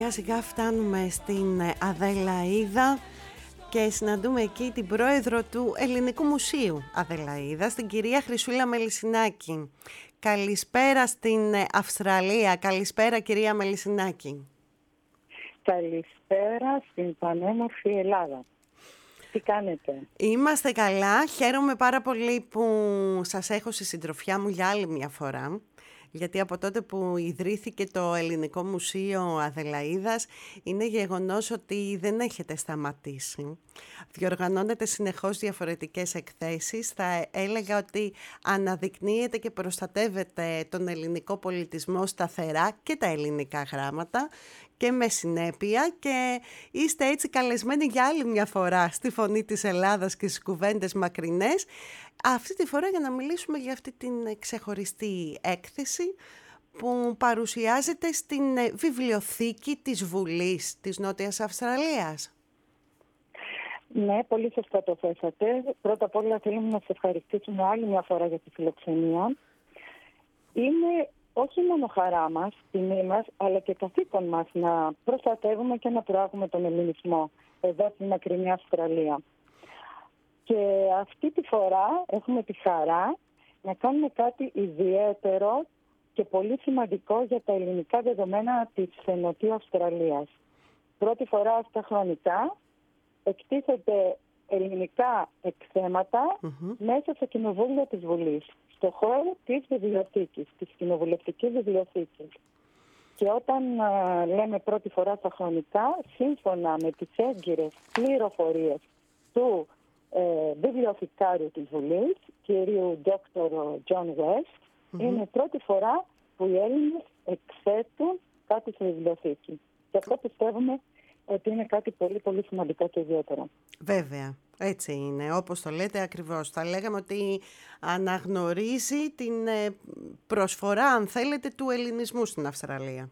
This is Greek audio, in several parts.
Σιγά σιγά φτάνουμε στην Αδελαΐδα και συναντούμε εκεί την πρόεδρο του Ελληνικού Μουσείου Αδελαΐδας, την κυρία Χρυσούλα Μελισσινάκη. Καλησπέρα στην Αυστραλία. Καλησπέρα κυρία Μελισσινάκη. Καλησπέρα στην πανέμορφη Ελλάδα. Τι κάνετε? Είμαστε καλά. Χαίρομαι πάρα πολύ που σας έχω στη συντροφιά μου για άλλη μια φορά. Γιατί από τότε που ιδρύθηκε το Ελληνικό Μουσείο Αδελαΐδας είναι γεγονός ότι δεν έχετε σταματήσει. Διοργανώνετε συνεχώς διαφορετικές εκθέσεις. Θα έλεγα ότι αναδεικνύετε και προστατεύετε τον ελληνικό πολιτισμό σταθερά και τα ελληνικά γράμματα και με συνέπεια, και είστε έτσι καλεσμένοι για άλλη μια φορά στη Φωνή της Ελλάδας και στις κουβέντες μακρινές. Αυτή τη φορά για να μιλήσουμε για αυτή την ξεχωριστή έκθεση που παρουσιάζεται στην βιβλιοθήκη της Βουλής της Νότιας Αυστραλίας. Ναι, πολύ σωστά το θέσατε. Πρώτα απ' όλα θέλουμε να σας ευχαριστήσουμε άλλη μια φορά για τη φιλοξενία. Είναι όχι μόνο χαρά μας, τιμή μας, αλλά και καθήκον μας να προστατεύουμε και να προάγουμε τον ελληνισμό εδώ στην μακρινή Αυστραλία. Και αυτή τη φορά έχουμε τη χαρά να κάνουμε κάτι ιδιαίτερο και πολύ σημαντικό για τα ελληνικά δεδομένα της Νοτιού Αυστραλίας. Πρώτη φορά στα χρονικά εκτίθεται ελληνικά εκθέματα μέσα στο κοινοβούλιο της Βουλής, στο χώρο της βιβλιοθήκης, της κοινοβουλευτικής βιβλιοθήκης. Και όταν λέμε πρώτη φορά στα χρονικά, σύμφωνα με τις έγκυρες πληροφορίες του βιβλιοθηκάριου της Βουλής, κυρίου Dr. John West, είναι πρώτη φορά που οι Έλληνες εκθέτουν κάτι στη βιβλιοθήκη. Και αυτό πιστεύουμε ότι είναι κάτι πολύ πολύ σημαντικό και ιδιαίτερο. Βέβαια, έτσι είναι, όπως το λέτε ακριβώς. Θα λέγαμε ότι αναγνωρίζει την προσφορά, αν θέλετε, του ελληνισμού στην Αυστραλία.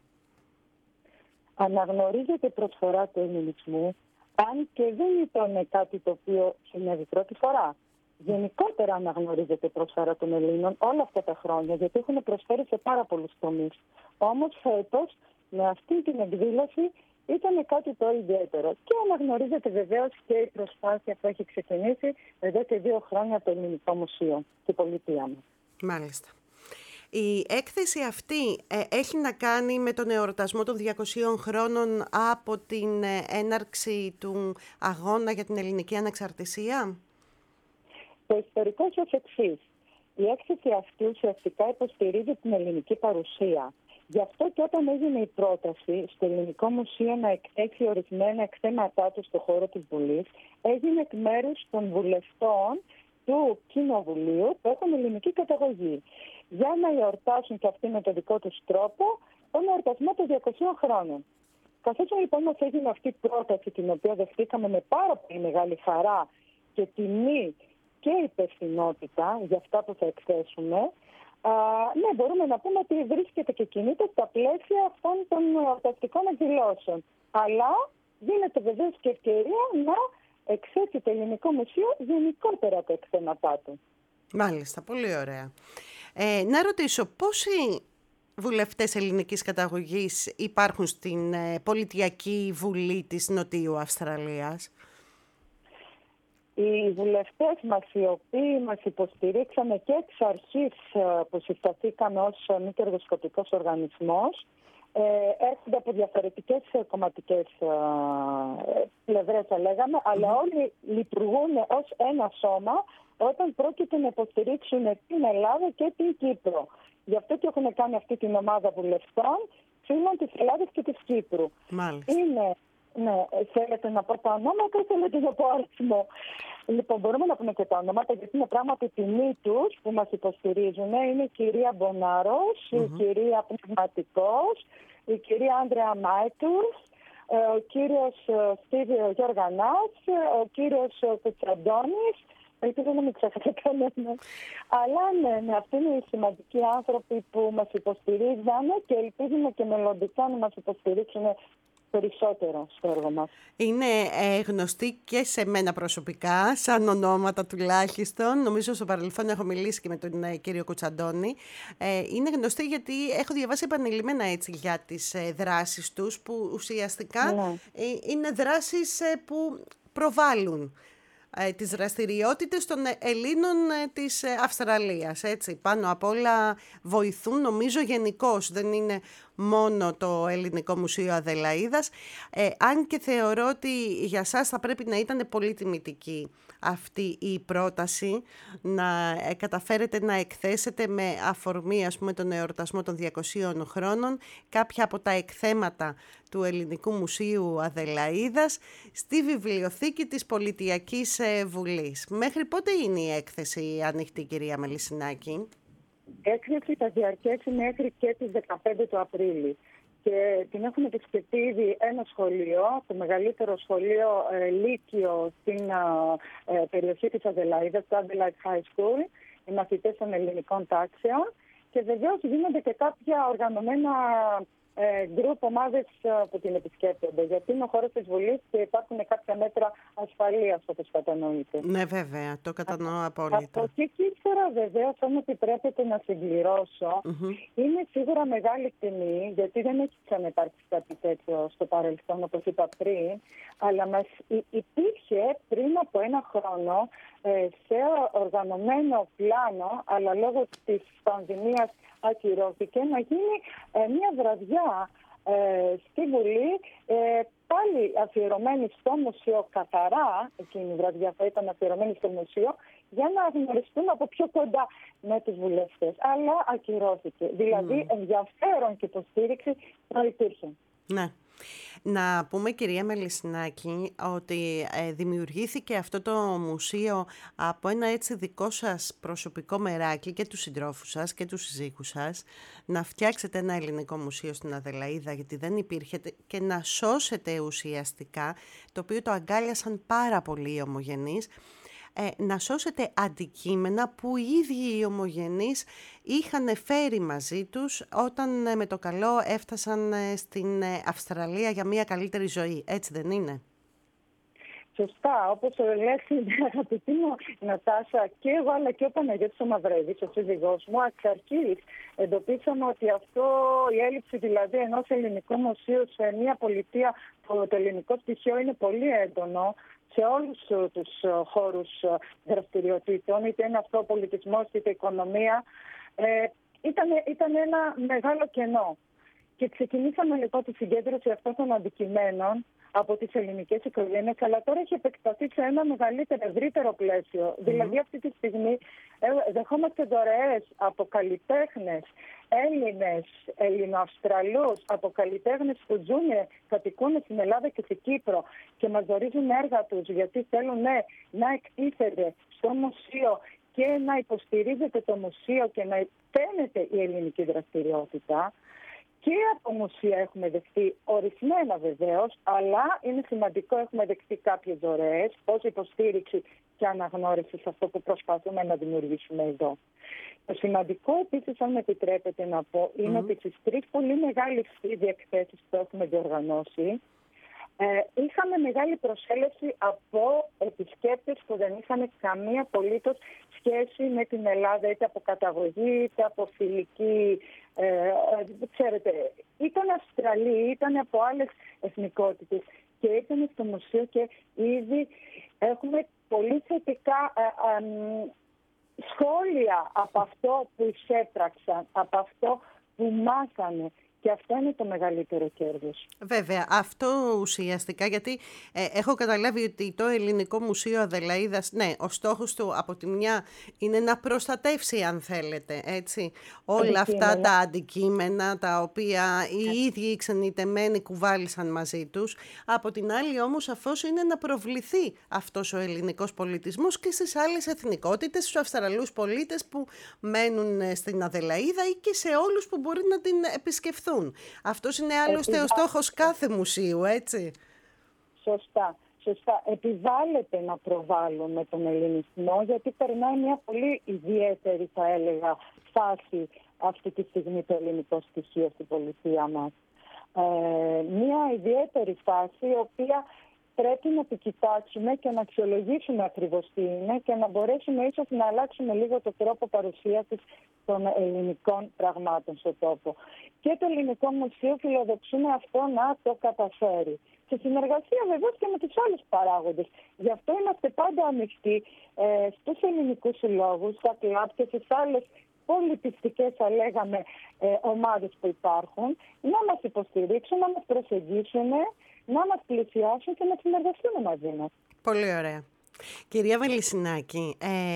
Αναγνωρίζεται η προσφορά του ελληνισμού, αν και δεν ήταν κάτι το οποίο συνέβη πρώτη φορά. Γενικότερα αναγνωρίζεται η προσφορά των Ελλήνων όλα αυτά τα χρόνια, γιατί έχουν προσφέρει σε πάρα πολλούς τομείς. Όμως φέτος, με αυτή την εκδήλωση, ήταν κάτι το ιδιαίτερο. Και αναγνωρίζεται βεβαίως και η προσπάθεια που έχει ξεκινήσει εδώ και 2 χρόνια το Ελληνικό Μουσείο, την πολιτεία μας. Μάλιστα. Η έκθεση αυτή έχει να κάνει με τον εορτασμό των 200 χρόνων από την έναρξη του αγώνα για την ελληνική ανεξαρτησία. Το ιστορικό ως εξής. Η έκθεση αυτή ουσιαστικά υποστηρίζει την ελληνική παρουσία. Γι' αυτό και όταν έγινε η πρόταση στο Ελληνικό Μουσείο να εκθέσει ορισμένα εκθέματά του στον χώρο της Βουλής, έγινε εκ μέρους των βουλευτών του Κοινοβουλίου που έχουν ελληνική καταγωγή, για να εορτάσουν και αυτοί με τον δικό τους τρόπο τον εορτασμό των 200 χρόνων. Καθώς λοιπόν μας έγινε αυτή η πρόταση, την οποία δεχτήκαμε με πάρα πολύ μεγάλη χαρά και τιμή και υπευθυνότητα για αυτά που θα εκθέσουμε, ναι, μπορούμε να πούμε ότι βρίσκεται και κινείται στα πλαίσια αυτών των εορταστικών εκδηλώσεων. Αλλά δίνεται βεβαίως και ευκαιρία να εκθέσει το Ελληνικό Μουσείο γενικότερα τα εκθέματά του. Μάλιστα, πολύ ωραία. Να ρωτήσω, πόσοι βουλευτές ελληνικής καταγωγής υπάρχουν στην Πολιτιακή Βουλή της Νοτιού Αυστραλίας? Οι βουλευτές μας, οι οποίοι μας υποστηρίξαμε και εξ αρχής που συσταθήκαμε ως μη κερδοσκοπικός οργανισμός, έρχονται από διαφορετικές κομματικές πλευρές, θα λέγαμε, αλλά όλοι λειτουργούν ως ένα σώμα όταν πρόκειται να υποστηρίξουν την Ελλάδα και την Κύπρο. Γι' αυτό και έχουν κάνει αυτή την ομάδα βουλευτών φίλων της Ελλάδας και της Κύπρου. Μάλιστα. Ναι, θέλετε να πω τα ονόματα ή θέλετε να πω αριθμό? Λοιπόν, μπορούμε να πούμε και τα ονόματα, γιατί είναι πράγματι τιμή τους που μας υποστηρίζουν. Είναι η κυρία Μπονάρος, η κυρία Πνευματικός, η κυρία Άντρεα Μάιτους, ο κύριος Στίβιο Γιώργανάς, ο κύριος Κουτσαντώνης. Ελπίζω να μην ξέχασα κανένα. Αλλά ναι, αυτοί είναι οι σημαντικοί άνθρωποι που μας υποστηρίζανε και ελπίζουμε και μελλοντικά να μας υποστηρίξουν περισσότερο στο έργο μας. Είναι γνωστή και σε μένα προσωπικά, σαν ονόματα τουλάχιστον. Νομίζω στο παρελθόν έχω μιλήσει και με τον κύριο Κουτσαντώνη. Είναι γνωστή γιατί έχω διαβάσει επανειλημμένα έτσι για τις δράσεις τους, που ουσιαστικά Ναι. είναι δράσεις που προβάλλουν τις δραστηριότητες των Ελλήνων της Αυστραλίας. Έτσι. Πάνω απ' όλα βοηθούν, νομίζω γενικώς, δεν είναι μόνο το Ελληνικό Μουσείο Αδελαΐδας, αν και θεωρώ ότι για σας θα πρέπει να ήταν πολύ τιμητική αυτή η πρόταση, να καταφέρετε να εκθέσετε με αφορμή, ας πούμε, τον εορτασμό των 200 χρόνων κάποια από τα εκθέματα του Ελληνικού Μουσείου Αδελαΐδας στη βιβλιοθήκη της Πολιτιακής Βουλής. Μέχρι πότε είναι η έκθεση ανοιχτή, κυρία Μελισσινάκη? Η έκθεση θα διαρκέσει μέχρι και τις 15 του Απρίλη. Και την έχουμε επισκεφτεί ήδη ένα σχολείο, το μεγαλύτερο σχολείο λύκειο στην περιοχή της Αδελαΐδας, το Adelaide High School, οι μαθητές των ελληνικών τάξεων. Και βεβαίως γίνονται και κάποια οργανωμένα γκρουπ, ομάδες που την επισκέπτονται. Γιατί είναι ο χώρος της Βουλής και υπάρχουν κάποια μέτρα ασφαλείας, όπως κατανοείτε. Ναι, βέβαια, το κατανοώ απόλυτα. Από εκεί και ύστερα, βεβαίως, αν επιτρέπετε να συμπληρώσω, είναι σίγουρα μεγάλη τιμή, γιατί δεν έχει ξαναυπάρξει κάτι τέτοιο στο παρελθόν, όπως είπα πριν, αλλά μας υπήρχε πριν από ένα χρόνο σε οργανωμένο πλάνο, αλλά λόγω της πανδημίας ακυρώθηκε, να γίνει μια βραδιά στη Βουλή, πάλι αφιερωμένη στο μουσείο, καθαρά εκείνη η βραδιά θα ήταν αφιερωμένη στο μουσείο, για να γνωριστούν από πιο κοντά με τους βουλευτές. Αλλά ακυρώθηκε. Δηλαδή ενδιαφέρον και υποστήριξη προϋπήρχε. Ναι. Να πούμε, κυρία Μελισσινάκη, ότι δημιουργήθηκε αυτό το μουσείο από ένα έτσι δικό σας προσωπικό μεράκι, και του συντρόφου σας και του συζύγου σας, να φτιάξετε ένα ελληνικό μουσείο στην Αδελαΐδα, γιατί δεν υπήρχε, και να σώσετε ουσιαστικά, το οποίο το αγκάλιασαν πάρα πολύ οι ομογενείς, να σώσετε αντικείμενα που οι ίδιοι οι ομογενείς είχαν φέρει μαζί τους όταν με το καλό έφτασαν στην Αυστραλία για μια καλύτερη ζωή. Έτσι δεν είναι? Σωστά, όπως λες, αγαπητή μου Νατάσα, και εγώ αλλά και ο Παναγιώτης ο Μαυρέδης, ο σύζυγός μου, εξ αρχής εντοπίσαμε ότι αυτό, η έλλειψη δηλαδή ενός ελληνικού μουσείου σε μια πολιτεία που το ελληνικό στοιχείο είναι πολύ έντονο σε όλους τους χώρους δραστηριοτήτων, είτε είναι αυτό ο πολιτισμός είτε η οικονομία, ήταν ένα μεγάλο κενό. Και ξεκινήσαμε λοιπόν τη συγκέντρωση αυτών των αντικειμένων από τις ελληνικές οικογένειες, αλλά τώρα έχει επεκταθεί σε ένα μεγαλύτερο, ευρύτερο πλαίσιο. Δηλαδή αυτή τη στιγμή δεχόμαστε δωρεές από καλλιτέχνες, Έλληνες, Ελληνοαυστραλούς, από καλλιτέχνες που κατοικούν στην Ελλάδα και στην Κύπρο και μας δωρίζουν έργα τους, γιατί θέλουν να εκτίθεται στο μουσείο και να υποστηρίζεται το μουσείο και να φαίνεται η ελληνική δραστηριότητα. Και από μουσεία έχουμε δεχτεί ορισμένα βεβαίως, αλλά είναι σημαντικό, έχουμε δεχτεί κάποιες δωρεές ως υποστήριξη και αναγνώριση σε αυτό που προσπαθούμε να δημιουργήσουμε εδώ. Το σημαντικό επίσης, αν με επιτρέπετε να πω, είναι ότι στις 3 πολύ μεγάλες ήδη εκθέσεις που έχουμε διοργανώσει, είχαμε μεγάλη προσέλευση από επισκέπτες που δεν είχαν καμία απολύτως σχέση με την Ελλάδα, είτε από καταγωγή, είτε από φιλική. Ξέρετε, ήταν Αυστραλοί, ήταν από άλλες εθνικότητες και ήρθαν στο μουσείο και ήδη έχουμε πολύ θετικά σχόλια από αυτό που εισέπραξαν, από αυτό που μάθανε. Και αυτό είναι το μεγαλύτερο κέρδος. Βέβαια, αυτό ουσιαστικά, γιατί έχω καταλάβει ότι το Ελληνικό Μουσείο Αδελαΐδας, ναι, ο στόχος του από τη μια είναι να προστατεύσει, αν θέλετε, έτσι, όλα αυτά τα αντικείμενα τα οποία οι ίδιοι οι ξενιτεμένοι κουβάλισαν μαζί τους. Από την άλλη όμως, σαφώς είναι να προβληθεί αυτός ο ελληνικός πολιτισμός και στις άλλες εθνικότητες, στους Αυστραλούς πολίτες που μένουν στην Αδελαΐδα ή και σε όλους που μπορεί να την επισκεφθούν. Αυτός είναι άλλωστε ο στόχος κάθε μουσείου, έτσι. Σωστά. Επιβάλλεται να προβάλλουμε τον ελληνισμό, γιατί περνάει μια πολύ ιδιαίτερη, θα έλεγα, φάση αυτή τη στιγμή το ελληνικό στοιχείο στην πολιτεία μας. μια ιδιαίτερη φάση, η οποία πρέπει να την κοιτάξουμε και να αξιολογήσουμε ακριβώς τι είναι και να μπορέσουμε ίσως να αλλάξουμε λίγο το τρόπο παρουσίασης των ελληνικών πραγμάτων στον τόπο. Και το Ελληνικό Μουσείο φιλοδοξούμε αυτό να το καταφέρει. Σε συνεργασία βεβαίως και με τους άλλους παράγοντες. Γι' αυτό είμαστε πάντα ανοιχτοί στους ελληνικούς συλλόγους, στα κλαμπ και στις άλλες πολιτιστικές, θα λέγαμε, ομάδες που υπάρχουν, να μας υποστηρίξουν, να μας προσεγγίσουν, να μας πλησιάσουν και να συνεργαστούν μαζί μας. Πολύ ωραία. Κυρία Μελισσινάκη,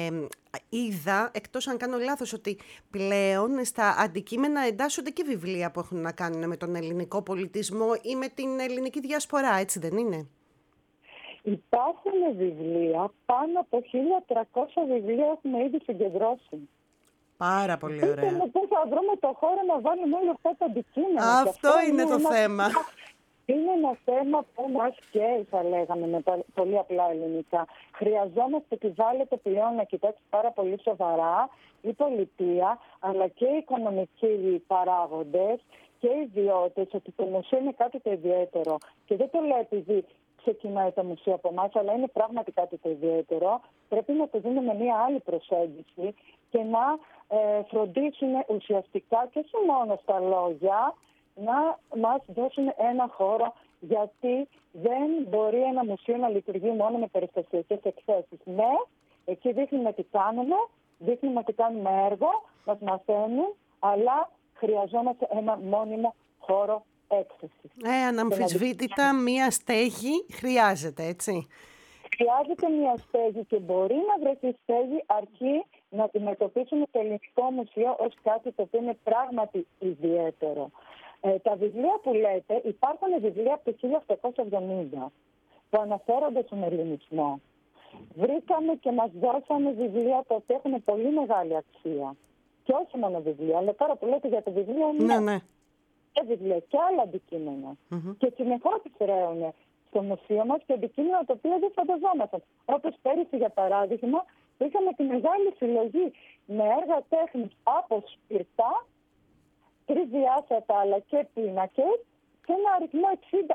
είδα, εκτός αν κάνω λάθος, ότι πλέον στα αντικείμενα εντάσσονται και βιβλία που έχουν να κάνουν με τον ελληνικό πολιτισμό ή με την ελληνική διασπορά, έτσι δεν είναι? Υπάρχουν βιβλία, πάνω από 1.300 βιβλία έχουμε ήδη συγκεντρώσει. Πάρα πολύ ωραία. Πού θα βρούμε το χώρο να βάλουμε όλα αυτά τα αντικείμενα. Αυτό είναι το θέμα. Είναι ένα θέμα που μας καίει, θα λέγαμε, με πολύ απλά ελληνικά. Χρειαζόμαστε, επιβάλλεται πλέον να κοιτάξει πάρα πολύ σοβαρά η πολιτεία, αλλά και οι οικονομικοί παράγοντες και οι ιδιώτες, ότι το μουσείο είναι κάτι το ιδιαίτερο. Και δεν το λέω επειδή ξεκινάει το μουσείο από εμάς, αλλά είναι πράγματι κάτι το ιδιαίτερο. Πρέπει να το δούμε μια άλλη προσέγγιση και να φροντίσουν ουσιαστικά και όχι μόνο στα λόγια, να μας δώσουν ένα χώρο, γιατί δεν μπορεί ένα μουσείο να λειτουργεί μόνο με περιστασιακές εκθέσεις. Ναι, εκεί δείχνουμε τι κάνουμε, δείχνουμε τι κάνουμε έργο, μας μαθαίνουν, αλλά χρειαζόμαστε ένα μόνιμο χώρο έκθεσης. Αναμφισβήτητα μία στέγη χρειάζεται, έτσι. Χρειάζεται μία στέγη και μπορεί να βρεθεί στέγη, αρκεί να αντιμετωπίσουμε το Ελληνικό Μουσείο ως κάτι το οποίο είναι πράγματι ιδιαίτερο. Τα βιβλία που λέτε, υπάρχουν βιβλία από το 1870 που αναφέρονται στον ελληνισμό. Βρήκαμε και μας δώσανε βιβλία τα οποία έχουν πολύ μεγάλη αξία. Και όχι μόνο βιβλία, αλλά τώρα που λέτε για τα βιβλία, ναι. Και βιβλία και άλλα αντικείμενα. Και συνεχώς ρέουν στο μουσείο μας και αντικείμενα τα οποία δεν φανταζόμασταν. Όπως πέρυσι, για παράδειγμα, είχαμε τη μεγάλη συλλογή με έργα τέχνης από σπιρτά, τρισδιάστατα αλλά και πίνακες, και ένα αριθμό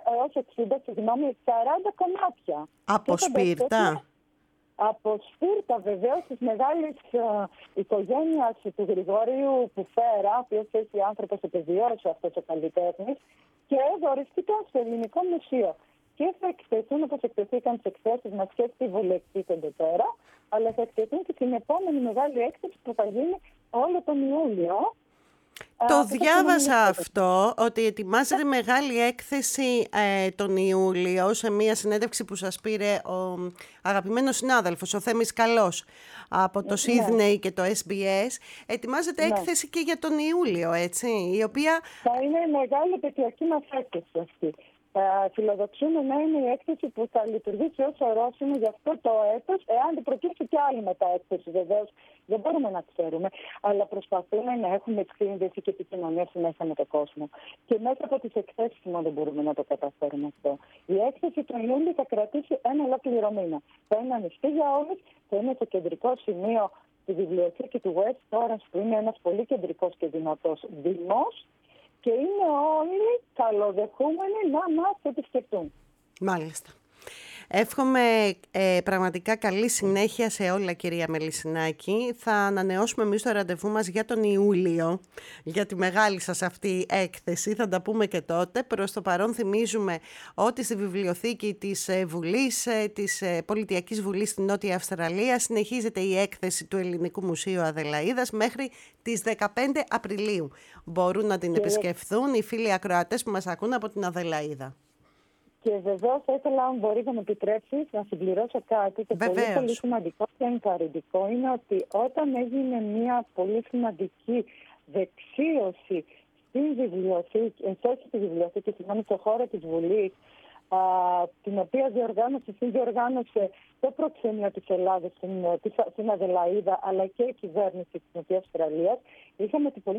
40 κομμάτια. Από σπίρτα. Από σπίρτα βεβαίως της μεγάλης οικογένειας του Γρηγόριου Πουφέρα, ο οποίος έτσι άνθρωπος επιβιώσει αυτός ο καλλιτέχνης, και δωρηθήκαν στο Ελληνικό Μουσείο. Και θα εκτεθούν, όπως εκτεθήκαν τις εκθέσεις μας και στη Βουλή εκτίθενται τώρα, αλλά θα εκτεθούν και την επόμενη μεγάλη έκθεση που θα γίνει όλο τον Ιούλιο. Το διάβασα αυτό, ότι ετοιμάζεται μεγάλη έκθεση τον Ιούλιο σε μια συνέντευξη που σας πήρε ο αγαπημένος συνάδελφος, ο Θέμης Καλός, από το Σίδνεϊ και το SBS. Ετοιμάζεται έκθεση και για τον Ιούλιο, έτσι, η οποία... Θα είναι μεγάλη επαιτειακή μας έκθεση αυτή. Φιλοδοξούμε να είναι η έκθεση που θα λειτουργήσει ως ορόσημο για αυτό το έτος, εάν δεν προκύψει και άλλη μεταέκθεση, βεβαίως δεν μπορούμε να ξέρουμε, αλλά προσπαθούμε να έχουμε σύνδεση και επικοινωνία μέσα με τον κόσμο. Και μέσα από τις εκθέσεις μόνο δεν μπορούμε να το καταφέρουμε αυτό. Η έκθεση του Ιούλιου θα κρατήσει ένα ολόκληρο μήνα. Θα είναι ανοιχτή για όλους, θα είναι το κεντρικό σημείο στη βιβλιοθήκη του West Orange, που είναι ένας πολύ κεντρικός και δυνατός δήμος. Και είναι όλοι καλοδεχούμενοι να μας επισκεφτούν. Μάλιστα. Εύχομαι πραγματικά καλή συνέχεια σε όλα, κυρία Μελισσινάκη. Θα ανανεώσουμε εμείς το ραντεβού μας για τον Ιούλιο, για τη μεγάλη σας αυτή έκθεση. Θα τα πούμε και τότε. Προς το παρόν θυμίζουμε ότι στη βιβλιοθήκη της Βουλής, της Πολιτιακής Βουλής στην Νότια Αυστραλία, συνεχίζεται η έκθεση του Ελληνικού Μουσείου Αδελαΐδας μέχρι τις 15 Απριλίου. Μπορούν να την επισκεφθούν οι φίλοι ακροατές που μας ακούν από την Αδελαΐδα. Και βεβαίως θα ήθελα, αν μπορεί να μου επιτρέψει, να συμπληρώσω κάτι και πολύ σημαντικό και ενθαρρυντικό, είναι ότι όταν έγινε μια πολύ σημαντική δεξίωση στην βιβλιοθήκη, στο χώρο της Βουλής, την οποία συνδιοργάνωσε το προξενείο της Ελλάδας στην Αδελαΐδα, αλλά και η κυβέρνηση της Νοτιάς Αυστραλίας, είχαμε την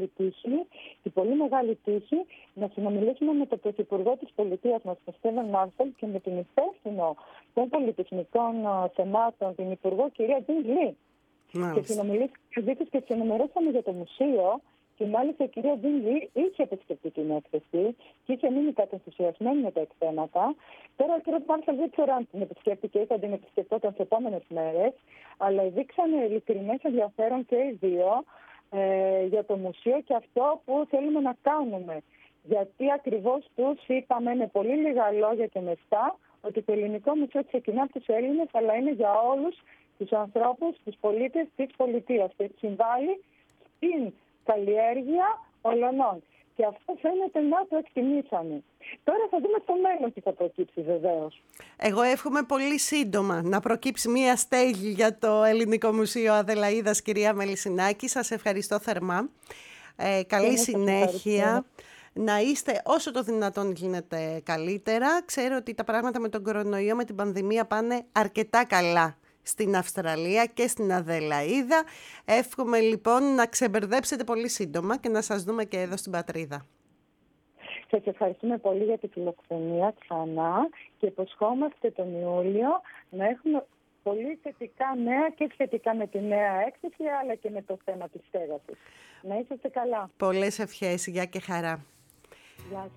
πολύ μεγάλη τύχη να συνομιλήσουμε με τον Πρωθυπουργό της Πολιτείας μας, τον Στέβεν Μάρσελ, και με την υπεύθυνο των πολιτισμικών θεμάτων, την Υπουργό κυρία Τζιν Λι. Και συνομιλήσαμε και τις ενημερώσαμε για το μουσείο Και μάλιστα η κυρία Τζινλή είχε επισκεφτεί την έκθεση και είχε μείνει κατενθουσιασμένη με τα εκθέματα. Τώρα ο κύριος Μάρσαλ δεν ξέρω αν την επισκέπτηκε ή θα την επισκεφτόταν τις επόμενες μέρες, αλλά δείξαν ειλικρινές ενδιαφέρον και οι δύο για το μουσείο και αυτό που θέλουμε να κάνουμε. Γιατί ακριβώς τους είπαμε με πολύ λίγα λόγια και μεστά ότι το ελληνικό μουσείο ξεκινά από τους Έλληνες, αλλά είναι για όλους τους ανθρώπους, τους πολίτες της πολιτείας και συμβάλλει στην καλλιέργεια ολονών. Και αυτό φαίνεται να το εκτιμήσαμε. Τώρα θα δούμε στο μέλλον τι θα προκύψει βεβαίως. Εγώ εύχομαι πολύ σύντομα να προκύψει μία στέγη για το Ελληνικό Μουσείο Αδελαΐδας, κυρία Μελισσινάκη. Σας ευχαριστώ θερμά. Καλή συνέχεια. Να είστε όσο το δυνατόν γίνεται καλύτερα. Ξέρω ότι τα πράγματα με τον κορονοϊό, με την πανδημία πάνε αρκετά καλά στην Αυστραλία και στην Αδελαΐδα. Εύχομαι λοιπόν να ξεμπερδέψετε πολύ σύντομα και να σας δούμε και εδώ στην πατρίδα. Σας ευχαριστούμε πολύ για τη φιλοξενία ξανά και υποσχόμαστε τον Ιούλιο να έχουμε πολύ θετικά νέα και σχετικά με τη νέα έκθεση αλλά και με το θέμα της στέγασης. Να είσαστε καλά. Πολλές ευχές. Γεια και χαρά. Γεια σας.